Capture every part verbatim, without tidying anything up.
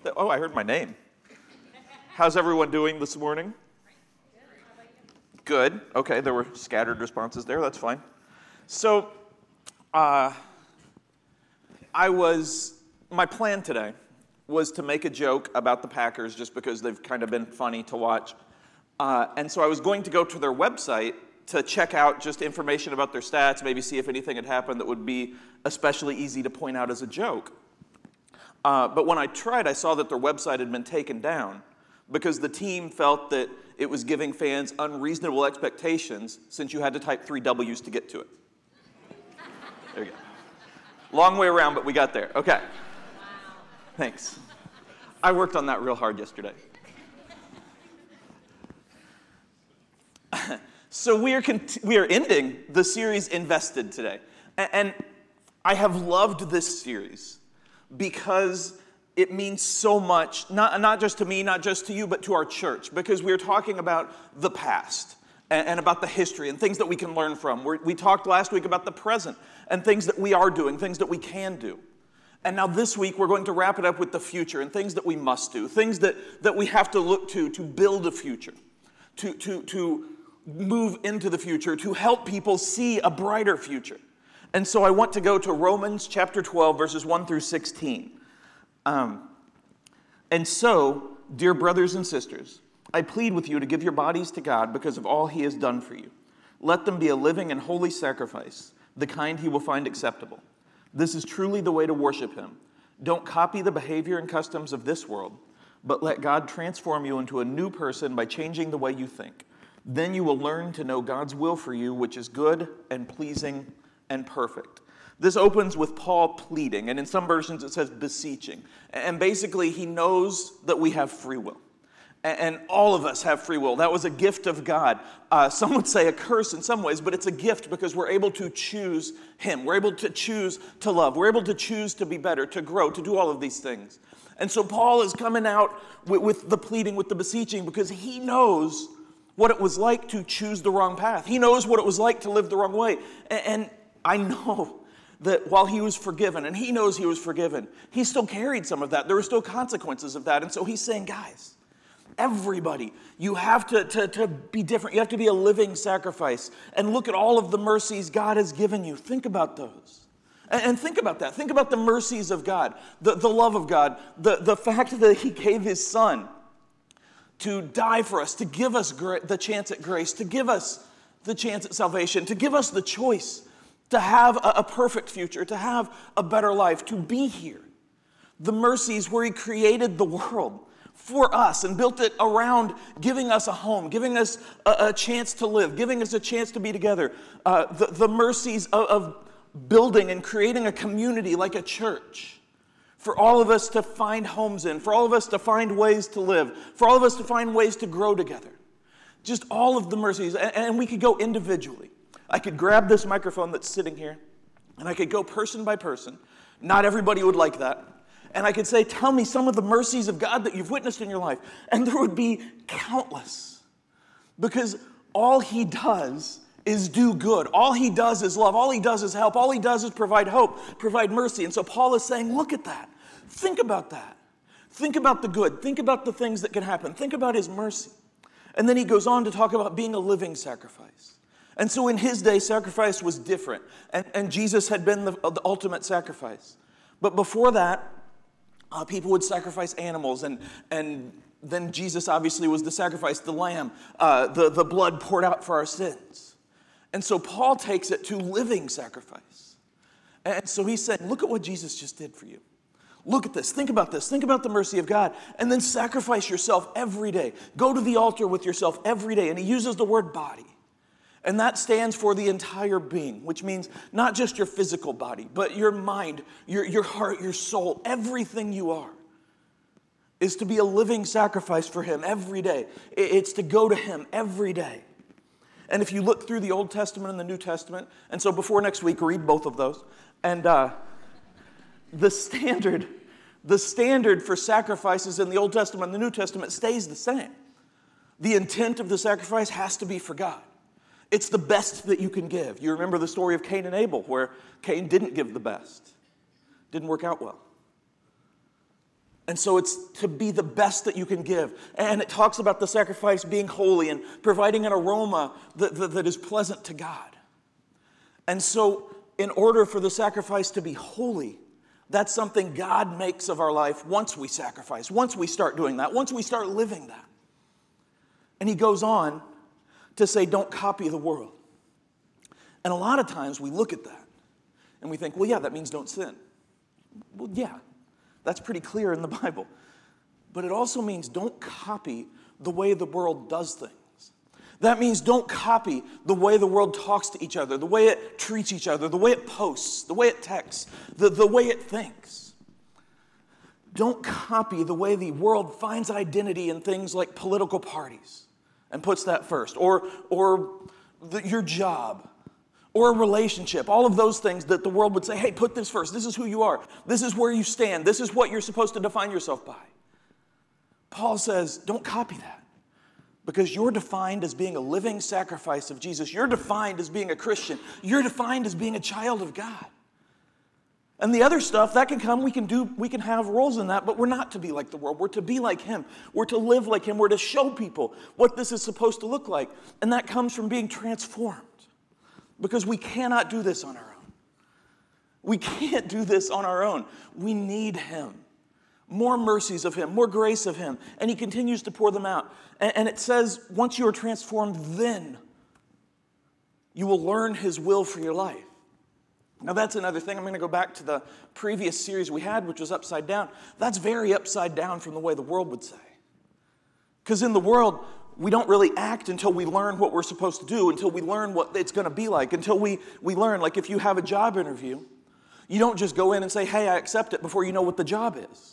Oh, I heard my name. How's everyone doing this morning? Good. Okay, there were scattered responses there. That's fine. So, uh, I was, my plan today was to make a joke about the Packers just because they've kind of been funny to watch. Uh, and so I was going to go to their website to check out just information about their stats, maybe see if anything had happened that would be especially easy to point out as a joke. Uh, but when I tried, I saw that their website had been taken down because the team felt that it was giving fans unreasonable expectations since you had to type three W's to get to it. There you go. Long way around, but we got there. Okay. Wow. Thanks. I worked on that real hard yesterday. So we are cont- we are ending the series Invested today. And, and I have loved this series because it means so much, not, not just to me, not just to you, but to our church, because we're talking about the past and, and about the history and things that we can learn from. We're, we talked last week about the present and things that we are doing, things that we can do. And now this week, we're going to wrap it up with the future and things that we must do, things that, that we have to look to to build a future, to, to, to move into the future, to help people see a brighter future. And so I want to go to Romans chapter twelve, verses one through sixteen. Um, and so, dear brothers and sisters, I plead with you to give your bodies to God because of all he has done for you. Let them be a living and holy sacrifice, the kind he will find acceptable. This is truly the way to worship him. Don't copy the behavior and customs of this world, but let God transform you into a new person by changing the way you think. Then you will learn to know God's will for you, which is good and pleasing and perfect. This opens with Paul pleading, and in some versions it says beseeching. And basically, he knows that we have free will. And all of us have free will. That was a gift of God. Uh, some would say a curse in some ways, but it's a gift because we're able to choose him. We're able to choose to love. We're able to choose to be better, to grow, to do all of these things. And so Paul is coming out with, with the pleading, with the beseeching, because he knows what it was like to choose the wrong path. He knows what it was like to live the wrong way. And, and I know that while he was forgiven, and he knows he was forgiven, he still carried some of that. There were still consequences of that. And so he's saying, guys, everybody, you have to, to, to be different. You have to be a living sacrifice. And look at all of the mercies God has given you. Think about those. And, and think about that. Think about the mercies of God, the, the love of God, the, the fact that he gave his son to die for us, to give us gra- the chance at grace, to give us the chance at salvation, to give us the choice to have a, a perfect future, to have a better life, to be here. The mercies where he created the world for us and built it around giving us a home, giving us a, a chance to live, giving us a chance to be together. Uh, the, the mercies of, of building and creating a community like a church for all of us to find homes in, for all of us to find ways to live, for all of us to find ways to grow together. Just all of the mercies. And, and we could go individually. I could grab this microphone that's sitting here, and I could go person by person. Not everybody would like that. And I could say, tell me some of the mercies of God that you've witnessed in your life. And there would be countless. Because all he does is do good. All he does is love. All he does is help. All he does is provide hope, provide mercy. And so Paul is saying, look at that. Think about that. Think about the good. Think about the things that can happen. Think about his mercy. And then he goes on to talk about being a living sacrifice. And so in his day, sacrifice was different. And, and Jesus had been the, the ultimate sacrifice. But before that, uh, people would sacrifice animals. And, and then Jesus obviously was the sacrifice, the lamb, uh, the, the blood poured out for our sins. And so Paul takes it to living sacrifice. And so he's saying, look at what Jesus just did for you. Look at this. Think about this. Think about the mercy of God. And then sacrifice yourself every day. Go to the altar with yourself every day. And he uses the word body. And that stands for the entire being, which means not just your physical body, but your mind, your, your heart, your soul, everything you are is to be a living sacrifice for him every day. It's to go to him every day. And if you look through the Old Testament and the New Testament, and so before next week, read both of those, and uh, the standard, the standard for sacrifices in the Old Testament and the New Testament stays the same. The intent of the sacrifice has to be for God. It's the best that you can give. You remember the story of Cain and Abel, where Cain didn't give the best. Didn't work out well. And so it's to be the best that you can give. And it talks about the sacrifice being holy and providing an aroma that, that, that is pleasant to God. And so in order for the sacrifice to be holy, that's something God makes of our life once we sacrifice, once we start doing that, once we start living that. And he goes on to say, don't copy the world. And a lot of times we look at that and we think, well, yeah, that means don't sin. Well, yeah. That's pretty clear in the Bible. But it also means don't copy the way the world does things. That means don't copy the way the world talks to each other, the way it treats each other, the way it posts, the way it texts, the, the way it thinks. Don't copy the way the world finds identity in things like political parties and puts that first, or, or the, your job, or a relationship, all of those things that the world would say, hey, put this first. This is who you are. This is where you stand. This is what you're supposed to define yourself by. Paul says, don't copy that, because you're defined as being a living sacrifice of Jesus. You're defined as being a Christian. You're defined as being a child of God. And the other stuff, that can come, we can do, we can have roles in that, but we're not to be like the world. We're to be like him. We're to live like him. We're to show people what this is supposed to look like. And that comes from being transformed. Because we cannot do this on our own. We can't do this on our own. We need him. More mercies of him, more grace of him. And he continues to pour them out. And, and it says, once you are transformed, then you will learn his will for your life. Now that's another thing. I'm going to go back to the previous series we had, which was Upside Down. That's very upside down from the way the world would say. Because in the world, we don't really act until we learn what we're supposed to do, until we learn what it's going to be like, until we, we learn. Like if you have a job interview, you don't just go in and say, hey, I accept it before you know what the job is.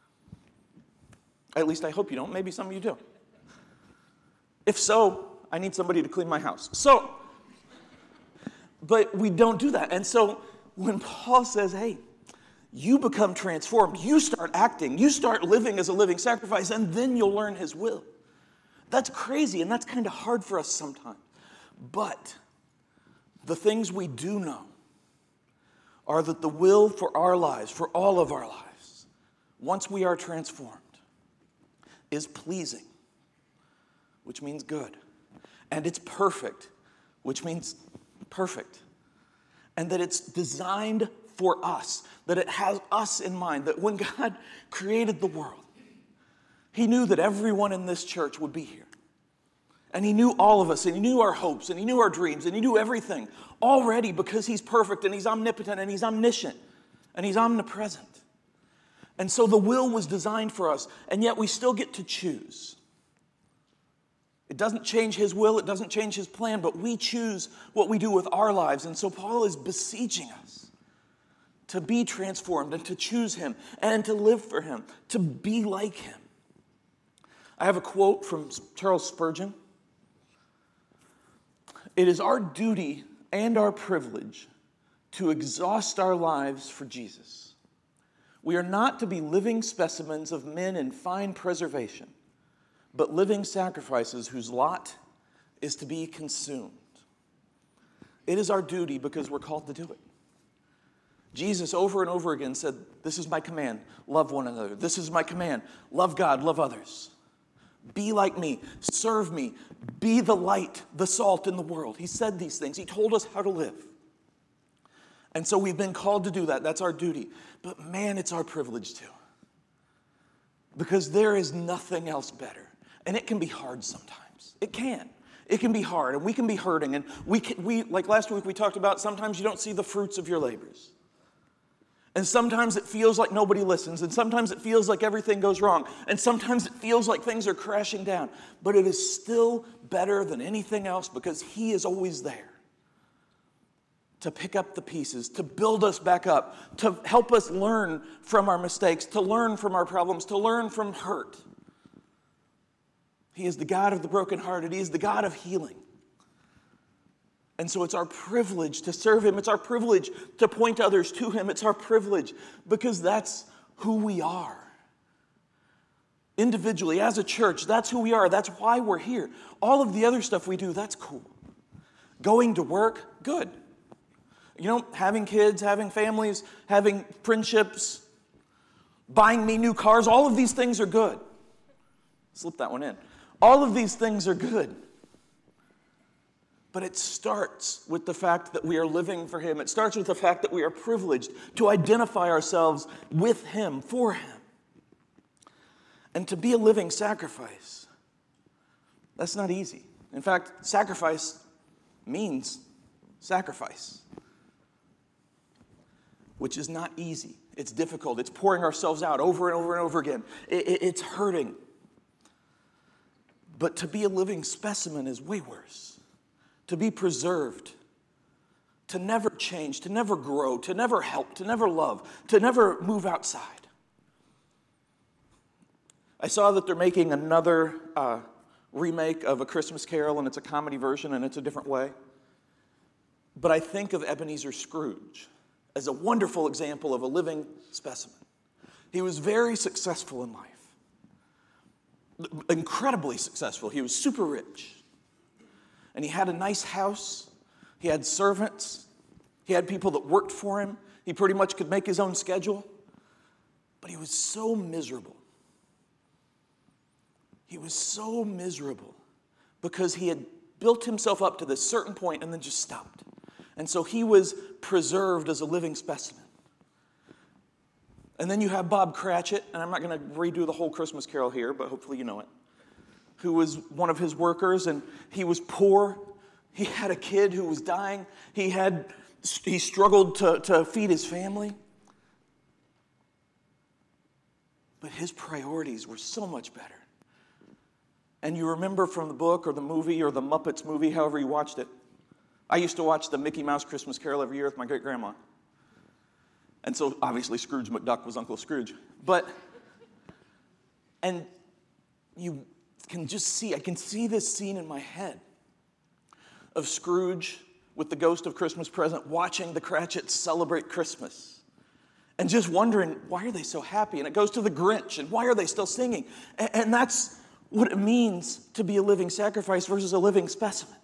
At least I hope you don't. Maybe some of you do. If so, I need somebody to clean my house. So, but we don't do that. And so when Paul says, hey, you become transformed, you start acting, you start living as a living sacrifice, and then you'll learn his will. That's crazy, and that's kind of hard for us sometimes. But the things we do know are that the will for our lives, for all of our lives, once we are transformed, is pleasing, which means good. And it's perfect, which means perfect. And that it's designed for us, that it has us in mind, that when God created the world, he knew that everyone in this church would be here. And he knew all of us, and he knew our hopes, and he knew our dreams, and he knew everything already because he's perfect, and he's omnipotent, and he's omniscient, and he's omnipresent. And so the will was designed for us, and yet we still get to choose. It doesn't change his will, it doesn't change his plan, but we choose what we do with our lives. And so Paul is beseeching us to be transformed and to choose him and to live for him, to be like him. I have a quote from Charles Spurgeon. It is our duty and our privilege to exhaust our lives for Jesus. We are not to be living specimens of men in fine preservation, but living sacrifices whose lot is to be consumed. It is our duty because we're called to do it. Jesus over and over again said, this is my command, love one another. This is my command, love God, love others. Be like me, serve me, be the light, the salt in the world. He said these things. He told us how to live. And so we've been called to do that. That's our duty. But man, it's our privilege too. Because there is nothing else better. And it can be hard sometimes. It can. It can be hard, and we can be hurting. And we, can, we like last week we talked about, sometimes you don't see the fruits of your labors. And sometimes it feels like nobody listens. And sometimes it feels like everything goes wrong. And sometimes it feels like things are crashing down. But it is still better than anything else because he is always there to pick up the pieces, to build us back up, to help us learn from our mistakes, to learn from our problems, to learn from hurt. He is the God of the brokenhearted. He is the God of healing. And so it's our privilege to serve him. It's our privilege to point others to him. It's our privilege because that's who we are. Individually, as a church, that's who we are. That's why we're here. All of the other stuff we do, that's cool. Going to work, good. You know, having kids, having families, having friendships, buying me new cars. All of these things are good. Slip that one in. All of these things are good. But it starts with the fact that we are living for him. It starts with the fact that we are privileged to identify ourselves with him, for him. And to be a living sacrifice, that's not easy. In fact, sacrifice means sacrifice, which is not easy. It's difficult. It's pouring ourselves out over and over and over again. It, it, it's hurting. But to be a living specimen is way worse. To be preserved, to never change, to never grow, to never help, to never love, to never move outside. I saw that they're making another uh, remake of A Christmas Carol, and it's a comedy version, and it's a different way. But I think of Ebenezer Scrooge as a wonderful example of a living specimen. He was very successful in life, incredibly successful. He was super rich. And he had a nice house. He had servants. He had people that worked for him. He pretty much could make his own schedule. But he was so miserable. He was so miserable because he had built himself up to this certain point and then just stopped. And so he was preserved as a living specimen. And then you have Bob Cratchit, and I'm not going to redo the whole Christmas Carol here, but hopefully you know it, who was one of his workers, and he was poor. He had a kid who was dying. He had he struggled to, to feed his family. But his priorities were so much better. And you remember from the book or the movie or the Muppets movie, however you watched it. I used to watch the Mickey Mouse Christmas Carol every year with my great-grandma. And so obviously Scrooge McDuck was Uncle Scrooge. But, and you can just see, I can see this scene in my head of Scrooge with the ghost of Christmas Present watching the Cratchits celebrate Christmas and just wondering, why are they so happy? And it goes to the Grinch, and why are they still singing? And, and that's what it means to be a living sacrifice versus a living specimen.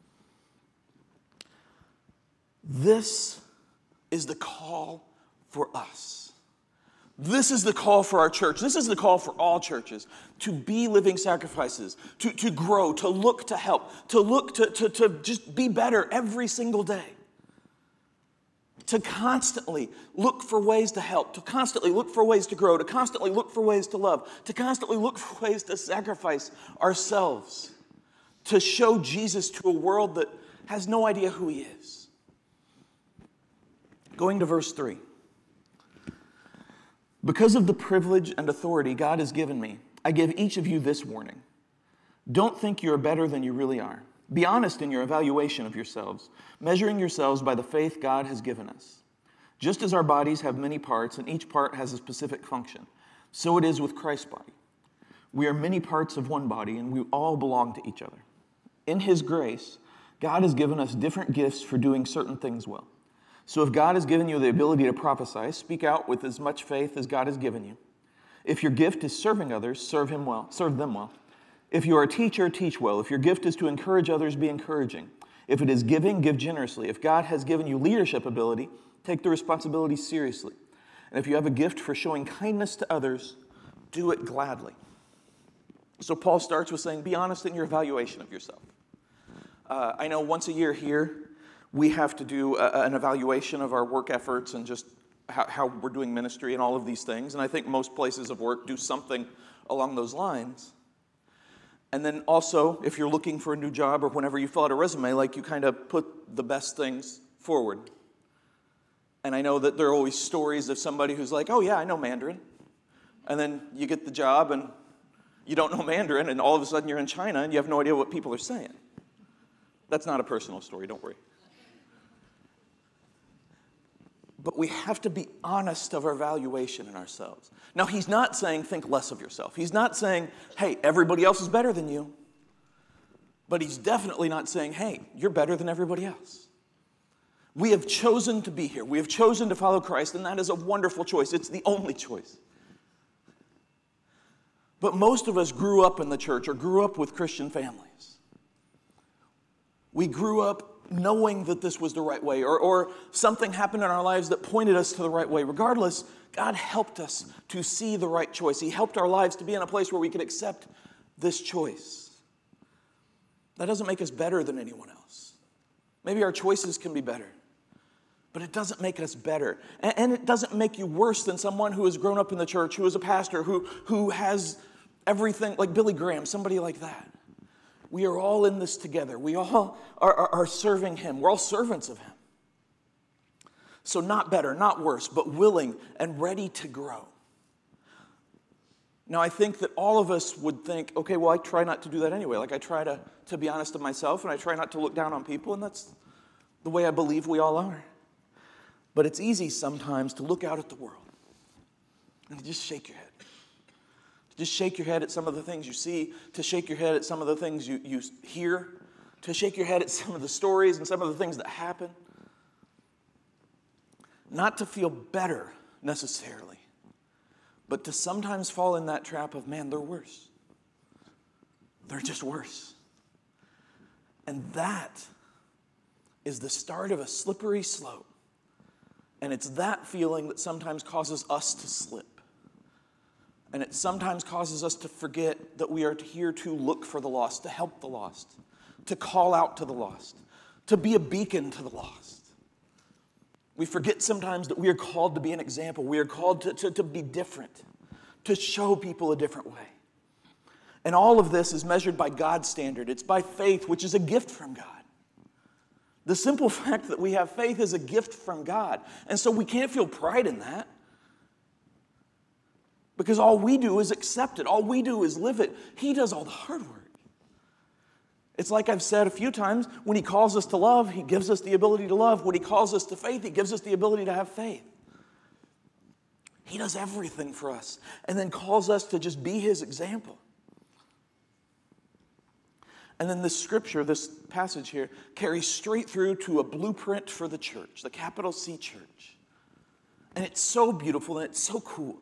This is the call for us. This is the call for our church. This is the call for all churches, to be living sacrifices, to, to grow, to look to help, to look to, to, to just be better every single day, to constantly look for ways to help, to constantly look for ways to grow, to constantly look for ways to love, to constantly look for ways to sacrifice ourselves, to show Jesus to a world that has no idea who he is. Going to verse three. Because of the privilege and authority God has given me, I give each of you this warning. Don't think you are better than you really are. Be honest in your evaluation of yourselves, measuring yourselves by the faith God has given us. Just as our bodies have many parts and each part has a specific function, so it is with Christ's body. We are many parts of one body and we all belong to each other. In his grace, God has given us different gifts for doing certain things well. So if God has given you the ability to prophesy, speak out with as much faith as God has given you. If your gift is serving others, serve him well, serve them well. If you are a teacher, teach well. If your gift is to encourage others, be encouraging. If it is giving, give generously. If God has given you leadership ability, take the responsibility seriously. And if you have a gift for showing kindness to others, do it gladly. So Paul starts with saying, be honest in your evaluation of yourself. Uh, I know once a year here, we have to do a, an evaluation of our work efforts and just how, how we're doing ministry and all of these things. And I think most places of work do something along those lines. And then also, if you're looking for a new job or whenever you fill out a resume, like you kind of put the best things forward. And I know that there are always stories of somebody who's like, oh yeah, I know Mandarin. And then you get the job and you don't know Mandarin, and all of a sudden you're in China and you have no idea what people are saying. That's not a personal story, don't worry. But we have to be honest of our valuation in ourselves. Now, he's not saying think less of yourself. He's not saying, hey, everybody else is better than you. But he's definitely not saying, hey, you're better than everybody else. We have chosen to be here. We have chosen to follow Christ, and that is a wonderful choice. It's the only choice. But most of us grew up in the church or grew up with Christian families. We grew up knowing that this was the right way, or, or something happened in our lives that pointed us to the right way. Regardless, God helped us to see the right choice. He helped our lives to be in a place where we could accept this choice. That doesn't make us better than anyone else. Maybe our choices can be better, but it doesn't make us better. And, and it doesn't make you worse than someone who has grown up in the church, who is a pastor, who, who has everything, like Billy Graham, somebody like that. We are all in this together. We all are, are, are serving him. We're all servants of him. So not better, not worse, but willing and ready to grow. Now, I think that all of us would think, okay, well, I try not to do that anyway. Like, I try to, to be honest with myself, and I try not to look down on people, and that's the way I believe we all are. But it's easy sometimes to look out at the world and to just shake your head. To just shake your head at some of the things you see, to shake your head at some of the things you, you hear, to shake your head at some of the stories and some of the things that happen. Not to feel better necessarily, but to sometimes fall in that trap of, man, they're worse. They're just worse. And that is the start of a slippery slope. And it's that feeling that sometimes causes us to slip. And it sometimes causes us to forget that we are here to look for the lost, to help the lost, to call out to the lost, to be a beacon to the lost. We forget sometimes that we are called to be an example. We are called to, to, to be different, to show people a different way. And all of this is measured by God's standard. It's by faith, which is a gift from God. The simple fact that we have faith is a gift from God. And so we can't feel pride in that. Because all we do is accept it. All we do is live it. He does all the hard work. It's like I've said a few times, when he calls us to love, he gives us the ability to love. When he calls us to faith, he gives us the ability to have faith. He does everything for us and then calls us to just be his example. And then this scripture, this passage here, carries straight through to a blueprint for the church, the capital C church. And it's so beautiful and it's so cool.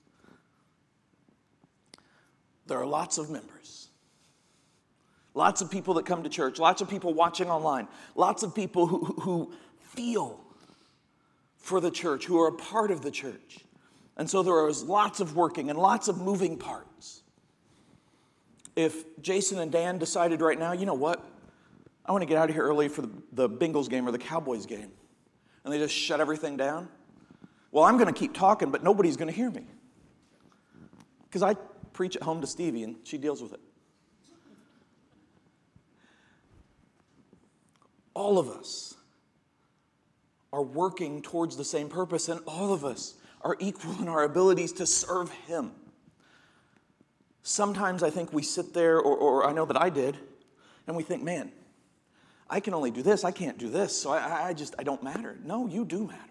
There are lots of members. Lots of people that come to church. Lots of people watching online. Lots of people who, who feel for the church, who are a part of the church. And so there is lots of working and lots of moving parts. If Jason and Dan decided right now, you know what? I want to get out of here early for the, the Bengals game or the Cowboys game. And they just shut everything down. Well, I'm going to keep talking, but nobody's going to hear me. Because I preach at home to Stevie, and she deals with it. All of us are working towards the same purpose, and all of us are equal in our abilities to serve him. Sometimes I think we sit there, or, or I know that I did, and we think, man, I can only do this, I can't do this, so I, I just, I don't matter. No, you do matter.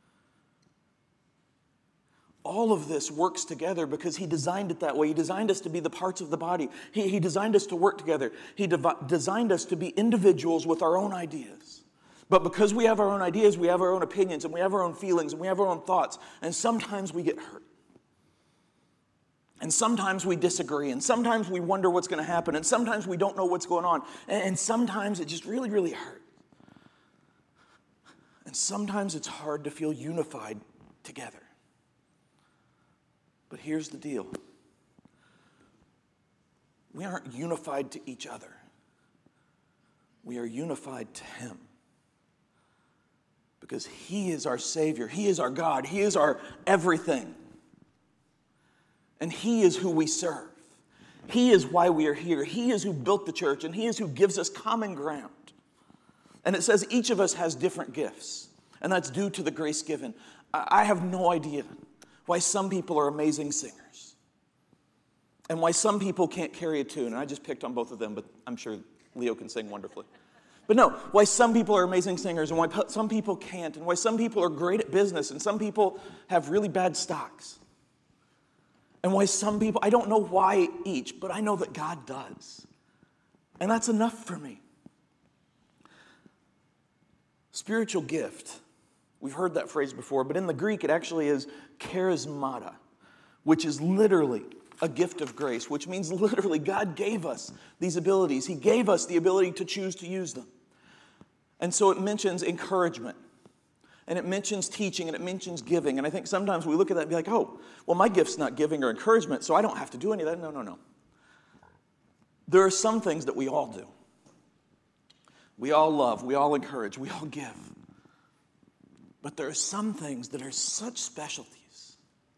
All of this works together because he designed it that way. He designed us to be the parts of the body. He, he designed us to work together. He devi- designed us to be individuals with our own ideas. But because we have our own ideas, we have our own opinions, and we have our own feelings, and we have our own thoughts, and sometimes we get hurt. And sometimes we disagree, and sometimes we wonder what's going to happen, and sometimes we don't know what's going on, and, and sometimes it just really, really hurts. And sometimes it's hard to feel unified together. But here's the deal. We aren't unified to each other. We are unified to him. Because he is our Savior. He is our God. He is our everything. And he is who we serve. He is why we are here. He is who built the church, and he is who gives us common ground. And it says each of us has different gifts, and that's due to the grace given. I have no idea why some people are amazing singers and why some people can't carry a tune. And I just picked on both of them, but I'm sure Leo can sing wonderfully. But no, why some people are amazing singers and why some people can't, and why some people are great at business and some people have really bad stocks. And why some people, I don't know why each, but I know that God does. And that's enough for me. Spiritual gift. We've heard that phrase before, but in the Greek it actually is charismata, which is literally a gift of grace, which means literally God gave us these abilities. He gave us the ability to choose to use them. And so it mentions encouragement, and it mentions teaching, and it mentions giving. And I think sometimes we look at that and be like, oh, well, my gift's not giving or encouragement, so I don't have to do any of that. No, no, no. There are some things that we all do. We all love, we all encourage, we all give. But there are some things that are such specialties.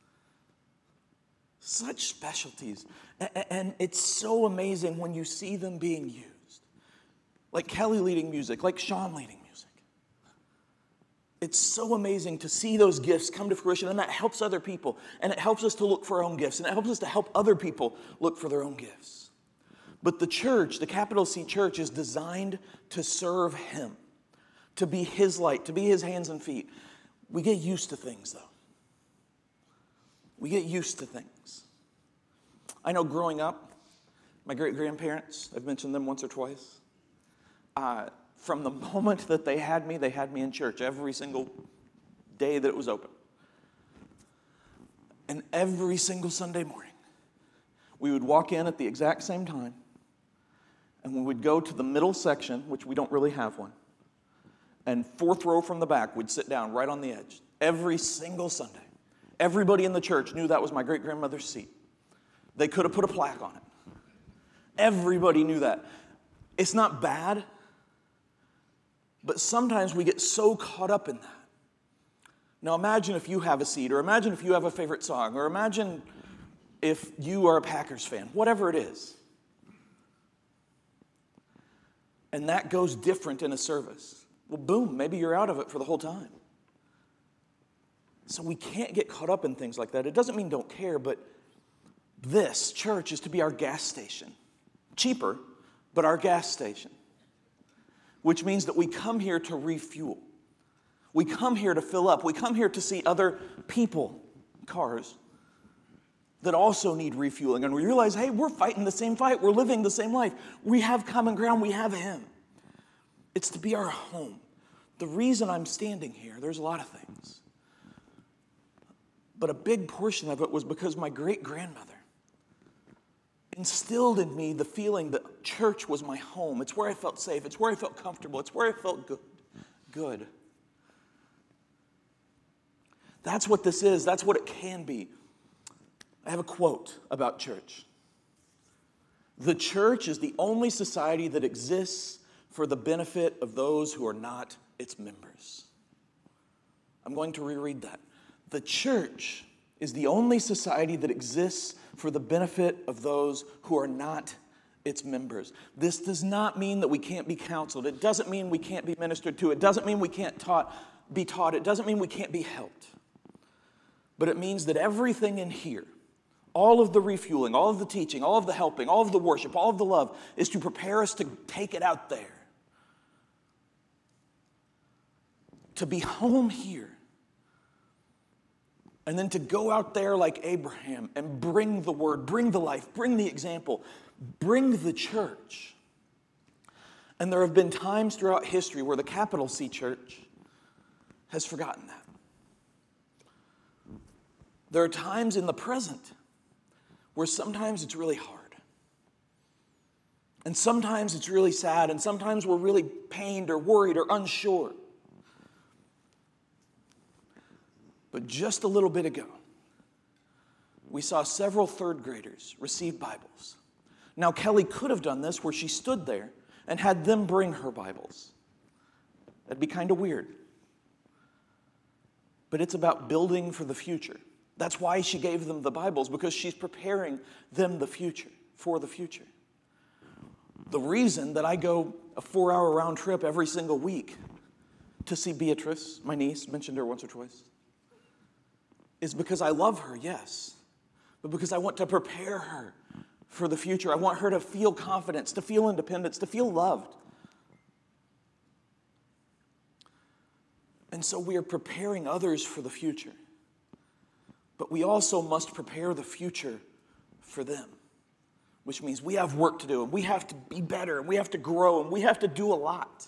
Such specialties. And it's so amazing when you see them being used. Like Kelly leading music, like Sean leading music. It's so amazing to see those gifts come to fruition, and that helps other people. And it helps us to look for our own gifts, and it helps us to help other people look for their own gifts. But the church, the capital C church, is designed to serve him, to be his light, to be his hands and feet. We get used to things, though. We get used to things. I know growing up, my great-grandparents, I've mentioned them once or twice, uh, from the moment that they had me, they had me in church every single day that it was open. And every single Sunday morning, we would walk in at the exact same time, and we would go to the middle section, which we don't really have one, and fourth row from the back, we'd sit down right on the edge. Every single Sunday. Everybody in the church knew that was my great-grandmother's seat. They could have put a plaque on it. Everybody knew that. It's not bad, but sometimes we get so caught up in that. Now imagine if you have a seat, or imagine if you have a favorite song, or imagine if you are a Packers fan, whatever it is. And that goes different in a service. Well, boom, maybe you're out of it for the whole time. So we can't get caught up in things like that. It doesn't mean don't care, but this church is to be our gas station. Cheaper, but our gas station. Which means that we come here to refuel. We come here to fill up. We come here to see other people, cars, that also need refueling. And we realize, hey, we're fighting the same fight. We're living the same life. We have common ground. We have him. It's to be our home. The reason I'm standing here, there's a lot of things. But a big portion of it was because my great-grandmother instilled in me the feeling that church was my home. It's where I felt safe. It's where I felt comfortable. It's where I felt good. Good. That's what this is. That's what it can be. I have a quote about church. The church is the only society that exists for the benefit of those who are not its members. I'm going to reread that. The church is the only society that exists for the benefit of those who are not its members. This does not mean that we can't be counseled. It doesn't mean we can't be ministered to. It doesn't mean we can't taught, be taught. It doesn't mean we can't be helped. But it means that everything in here, all of the refueling, all of the teaching, all of the helping, all of the worship, all of the love, is to prepare us to take it out there. To be home here. And then to go out there like Abraham and bring the word, bring the life, bring the example, bring the church. And there have been times throughout history where the capital C church has forgotten that. There are times in the present where sometimes it's really hard. And sometimes it's really sad, and sometimes we're really pained or worried or unsure. But just a little bit ago, we saw several third graders receive Bibles. Now, Kelly could have done this where she stood there and had them bring her Bibles. That'd be kind of weird. But it's about building for the future. That's why she gave them the Bibles, because she's preparing them the future, for the future. The reason that I go a four-hour round trip every single week to see Beatrice, my niece, mentioned her once or twice, is because I love her, yes, but because I want to prepare her for the future. I want her to feel confidence, to feel independence, to feel loved. And so we are preparing others for the future. But we also must prepare the future for them, which means we have work to do, and we have to be better, and we have to grow, and we have to do a lot.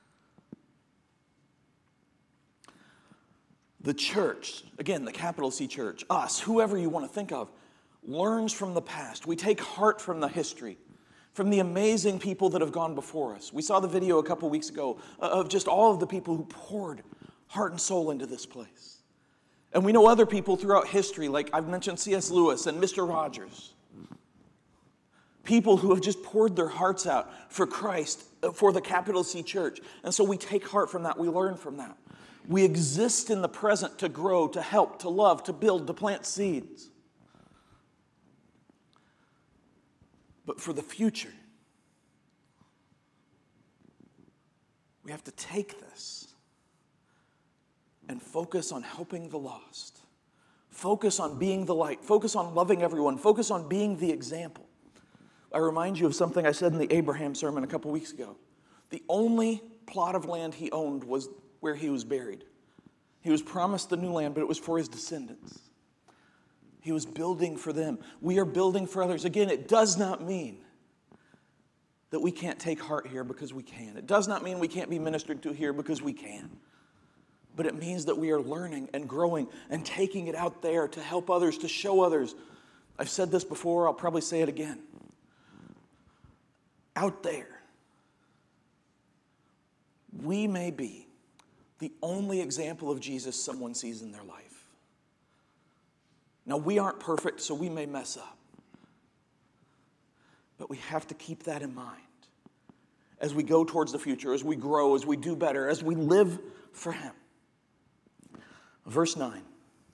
The church, again, the capital C church, us, whoever you want to think of, learns from the past. We take heart from the history. from the amazing people that have gone before us. We saw the video a couple weeks ago of just all of the people who poured heart and soul into this place. And we know other people throughout history, like I've mentioned C S Lewis and Mister Rogers. People who have just poured their hearts out for Christ, for the capital C church. And so we take heart from that, we learn from that. We exist in the present to grow, to help, to love, to build, to plant seeds. But for the future, we have to take this and focus on helping the lost. Focus on being the light. Focus on loving everyone. Focus on being the example. I remind you of something I said in the Abraham sermon a couple weeks ago. The only plot of land he owned was where he was buried. He was promised the new land, but it was for his descendants. He was building for them. We are building for others. Again, it does not mean that we can't take heart here because we can. It does not mean we can't be ministered to here because we can. But it means that we are learning and growing and taking it out there to help others, to show others. I've said this before, I'll probably say it again. Out there, we may be the only example of Jesus someone sees in their life. Now, we aren't perfect, so we may mess up. But we have to keep that in mind as we go towards the future, as we grow, as we do better, as we live for Him. Verse nine.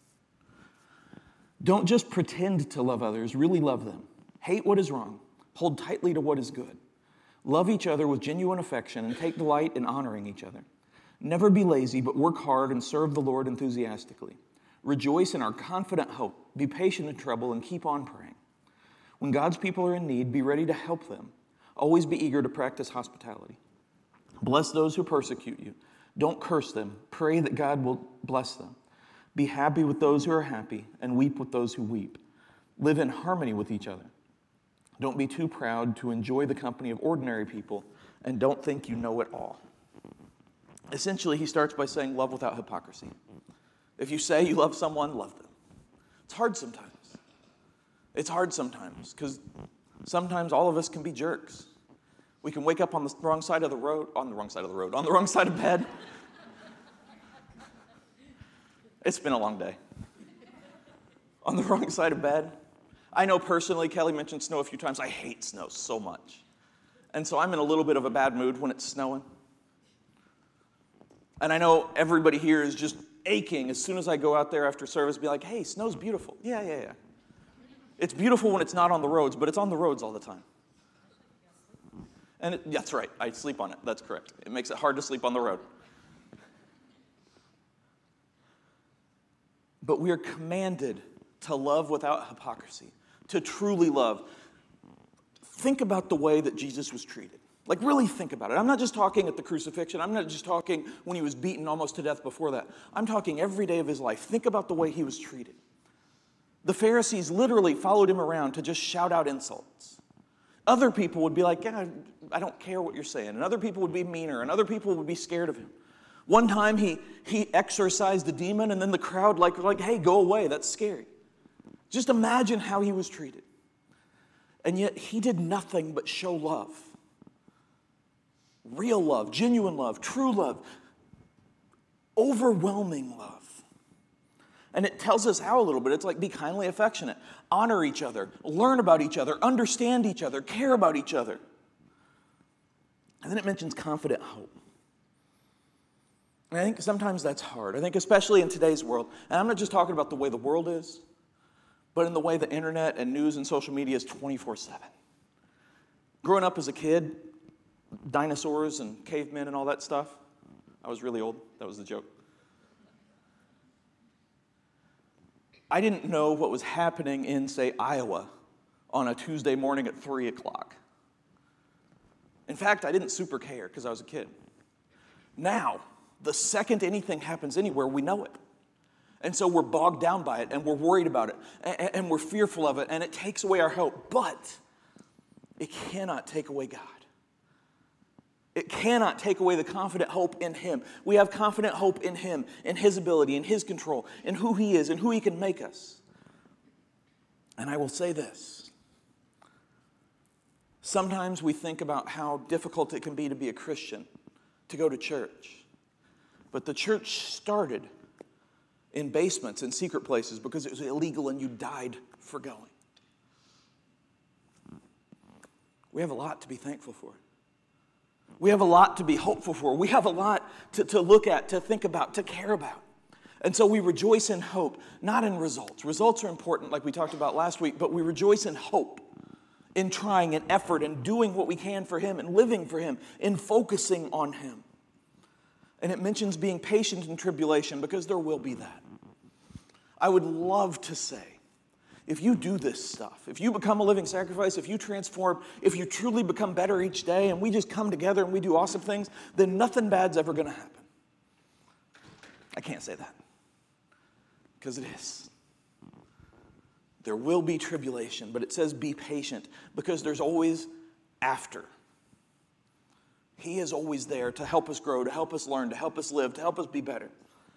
Don't just pretend to love others, really love them. Hate what is wrong. Hold tightly to what is good. Love each other with genuine affection and take delight in honoring each other. Never be lazy, but work hard and serve the Lord enthusiastically. Rejoice in our confident hope. Be patient in trouble and keep on praying. When God's people are in need, be ready to help them. Always be eager to practice hospitality. Bless those who persecute you. Don't curse them. Pray that God will bless them. Be happy with those who are happy and weep with those who weep. Live in harmony with each other. Don't be too proud to enjoy the company of ordinary people, and don't think you know it all. Essentially, he starts by saying love without hypocrisy. If you say you love someone, love them. It's hard sometimes. It's hard sometimes because sometimes all of us can be jerks. We can wake up on the wrong side of the road, on the wrong side of the road, on the wrong side of bed. It's been a long day. On the wrong side of bed. I know personally, Kelly mentioned snow a few times. I hate snow so much. And so I'm in a little bit of a bad mood when it's snowing. And I know everybody here is just aching as soon as I go out there after service, be like, hey, snow's beautiful. Yeah, yeah, yeah. It's beautiful when it's not on the roads, but it's on the roads all the time. And it, that's right, I sleep on it. That's correct. It makes it hard to sleep on the road. But we are commanded to love without hypocrisy, to truly love. Think about the way that Jesus was treated. Like, really think about it. I'm not just talking at the crucifixion. I'm not just talking when he was beaten almost to death before that. I'm talking every day of his life. Think about the way he was treated. The Pharisees literally followed him around to just shout out insults. Other people would be like, yeah, I don't care what you're saying. And other people would be meaner, and other people would be scared of him. One time he, he exorcised a demon, and then the crowd like, like, hey, go away, that's scary. Just imagine how he was treated. And yet he did nothing but show love. Real love, genuine love, true love, overwhelming love. And it tells us how a little bit. It's like be kindly affectionate, honor each other, learn about each other, understand each other, care about each other. And then it mentions confident hope. And I think sometimes that's hard. I think especially in today's world, and I'm not just talking about the way the world is, but in the way the internet and news and social media is twenty-four seven. Growing up as a kid, dinosaurs and cavemen and all that stuff. I was really old. That was the joke. I didn't know what was happening in, say, Iowa on a Tuesday morning at three o'clock. In fact, I didn't super care because I was a kid. Now, the second anything happens anywhere, we know it. And so we're bogged down by it, and we're worried about it, and, and we're fearful of it, and it takes away our hope. But it cannot take away God. It cannot take away the confident hope in Him. We have confident hope in Him, in His ability, in His control, in who He is, and who He can make us. And I will say this. Sometimes we think about how difficult it can be to be a Christian, to go to church. But the church started in basements, in secret places, because it was illegal and you died for going. We have a lot to be thankful for. We have a lot to be hopeful for. We have a lot to, to look at, to think about, to care about. And so we rejoice in hope, not in results. Results are important, like we talked about last week, but we rejoice in hope, in trying, in effort, in doing what we can for Him, and living for Him, in focusing on Him. And it mentions being patient in tribulation, because there will be that. I would love to say, if you do this stuff, if you become a living sacrifice, if you transform, if you truly become better each day, and we just come together and we do awesome things, then nothing bad's ever going to happen. I can't say that, because it is. There will be tribulation, but it says be patient, because there's always after. He is always there to help us grow, to help us learn, to help us live, to help us be better.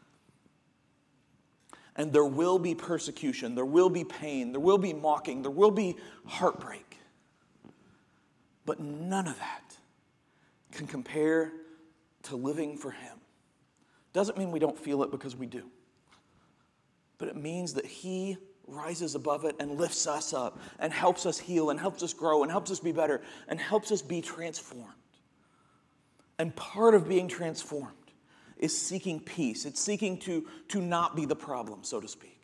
And there will be persecution, there will be pain, there will be mocking, there will be heartbreak. But none of that can compare to living for Him. Doesn't mean we don't feel it, because we do. But it means that He rises above it and lifts us up and helps us heal and helps us grow and helps us be better and helps us be transformed. And part of being transformed is seeking peace. It's seeking to, to not be the problem, so to speak.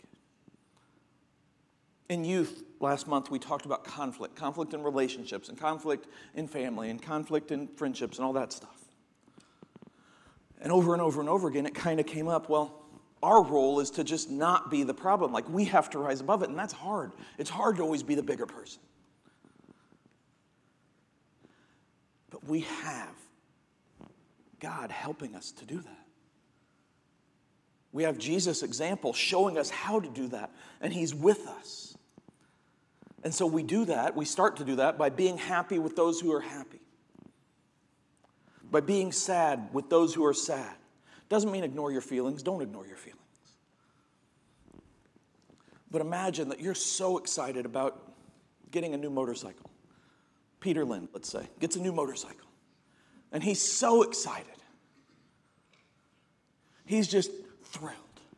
In youth, last month, we talked about conflict. Conflict in relationships, and conflict in family, and conflict in friendships, and all that stuff. And over and over and over again, it kind of came up, well, our role is to just not be the problem. Like, we have to rise above it, and that's hard. It's hard to always be the bigger person. But we have God helping us to do that. We have Jesus' example showing us how to do that, and He's with us. And so we do that, we start to do that by being happy with those who are happy. By being sad with those who are sad. Doesn't mean ignore your feelings. Don't ignore your feelings. But imagine that you're so excited about getting a new motorcycle. Peter Lynn, let's say, gets a new motorcycle. And he's so excited. He's just thrilled.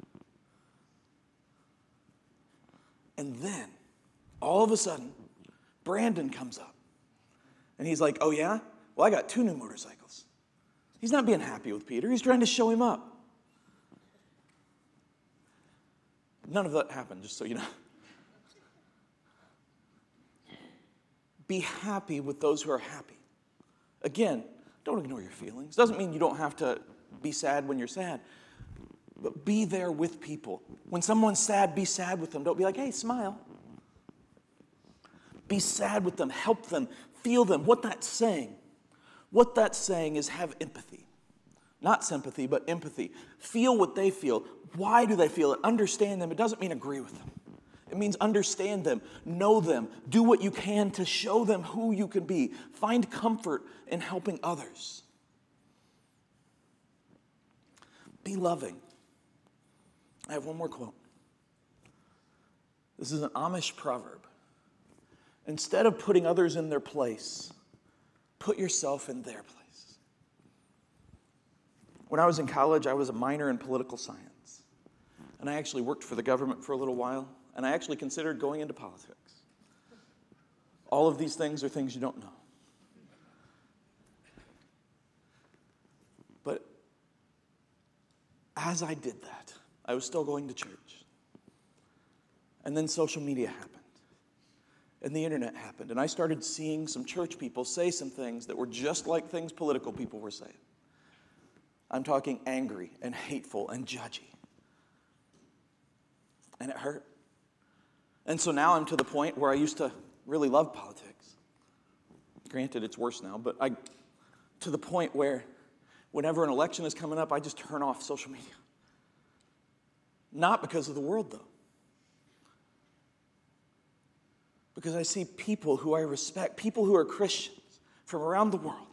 And then, all of a sudden, Brandon comes up. And he's like, oh yeah? Well, I got two new motorcycles. He's not being happy with Peter. He's trying to show him up. None of that happened, just so you know. Be happy with those who are happy. Again, don't ignore your feelings. Doesn't mean you don't have to be sad when you're sad. But be there with people. When someone's sad, be sad with them. Don't be like, hey, smile. Be sad with them. Help them. Feel them. What that's saying. What that's saying is have empathy. Not sympathy, but empathy. Feel what they feel. Why do they feel it? Understand them. It doesn't mean agree with them. It means understand them, know them, do what you can to show them who you can be. Find comfort in helping others. Be loving. I have one more quote. This is an Amish proverb. Instead of putting others in their place, put yourself in their place. When I was in college, I was a minor in political science. And I actually worked for the government for a little while. And I actually considered going into politics. All of these things are things you don't know. But as I did that, I was still going to church. And then social media happened. And the internet happened. And I started seeing some church people say some things that were just like things political people were saying. I'm talking angry and hateful and judgy. And it hurt. And so now I'm to the point where I used to really love politics. Granted, it's worse now, but I, to the point where whenever an election is coming up, I just turn off social media. Not because of the world, though. Because I see people who I respect, people who are Christians from around the world,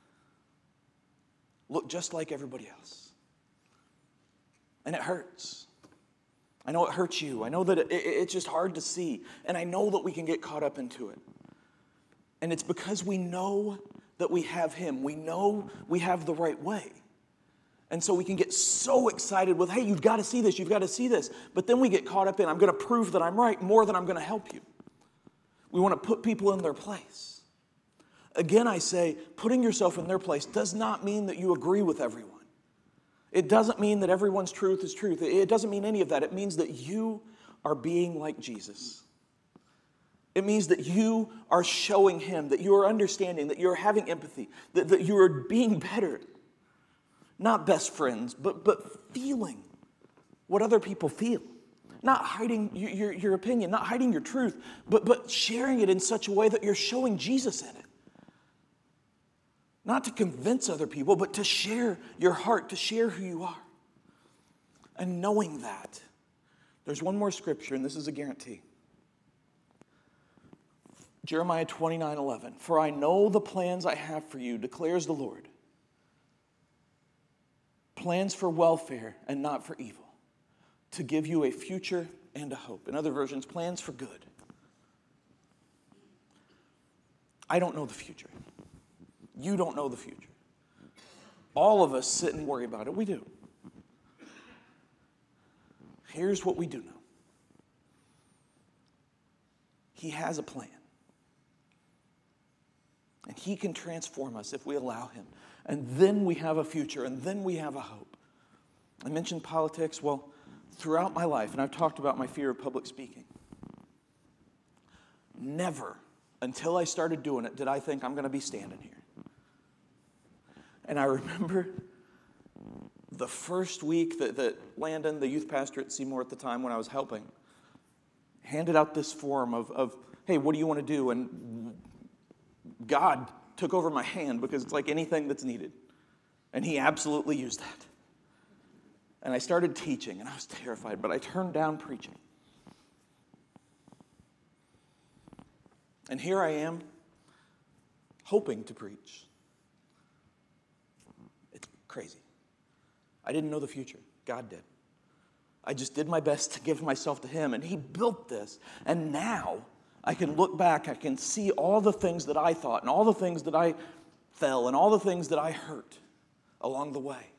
look just like everybody else. And it hurts. I know it hurts you. I know that it, it, it's just hard to see. And I know that we can get caught up into it. And it's because we know that we have him. We know we have the right way. And so we can get so excited with, hey, you've got to see this, you've got to see this. But then we get caught up in, I'm going to prove that I'm right more than I'm going to help you. We want to put people in their place. Again, I say, putting yourself in their place does not mean that you agree with everyone. It doesn't mean that everyone's truth is truth. It doesn't mean any of that. It means that you are being like Jesus. It means that you are showing him, that you are understanding, that you're having empathy, that, that you are being better. Not best friends, but, but feeling what other people feel. Not hiding your, your, your opinion, not hiding your truth, but, but sharing it in such a way that you're showing Jesus in it. Not to convince other people, but to share your heart, to share who you are. And knowing that, there's one more scripture, and this is a guarantee. Jeremiah twenty-nine eleven. For I know the plans I have for you, declares the Lord. Plans for welfare and not for evil, to give you a future and a hope. In other versions, plans for good. I don't know the future. You don't know the future. All of us sit and worry about it. We do. Here's what we do know. He has a plan. And he can transform us if we allow him. And then we have a future, and then we have a hope. I mentioned politics. Well, throughout my life, and I've talked about my fear of public speaking, never until I started doing it did I think I'm going to be standing here. And I remember the first week that, that Landon, the youth pastor at Seymour at the time when I was helping, handed out this form of, of, hey, what do you want to do? And God took over my hand because it's like anything that's needed. And he absolutely used that. And I started teaching, and I was terrified, but I turned down preaching. And here I am, hoping to preach. It's crazy. I didn't know the future. God did. I just did my best to give myself to him, and he built this. And now I can look back, I can see all the things that I thought, and all the things that I fell, and all the things that I hurt along the way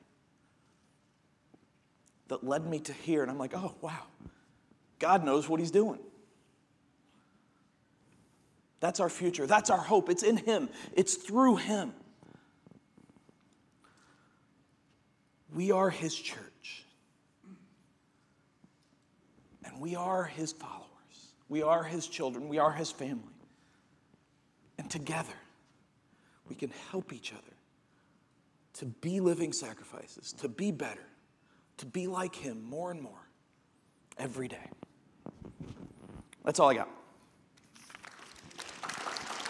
that led me to here. And I'm like, oh, wow. God knows what he's doing. That's our future. That's our hope. It's in him. It's through him. We are his church. And we are his followers. We are his children. We are his family. And together, we can help each other to be living sacrifices, to be better, to be like him more and more every day. That's all I got.